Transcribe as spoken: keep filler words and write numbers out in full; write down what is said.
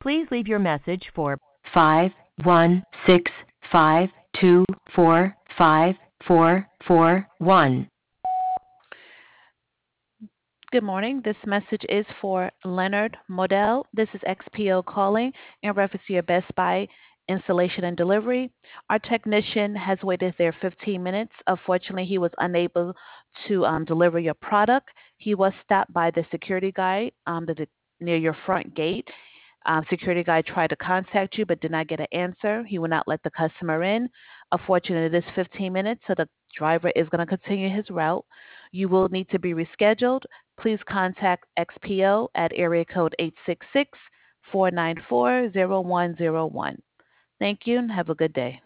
Please leave your message for five one six five two four five four four one. Good morning. This message is for Leonard Modell. This is X P O calling in reference to your Best Buy installation and delivery. Our technician has waited there fifteen minutes. Unfortunately, he was unable to um, deliver your product. He was stopped by the security guy um, the, near your front gate. Um, security guy tried to contact you but did not get an answer. He will not let the customer in. Unfortunately, it is fifteen minutes, so the driver is going to continue his route. You will need to be rescheduled. Please contact X P O at area code eight six six, four nine four, zero one zero one. Thank you and have a good day.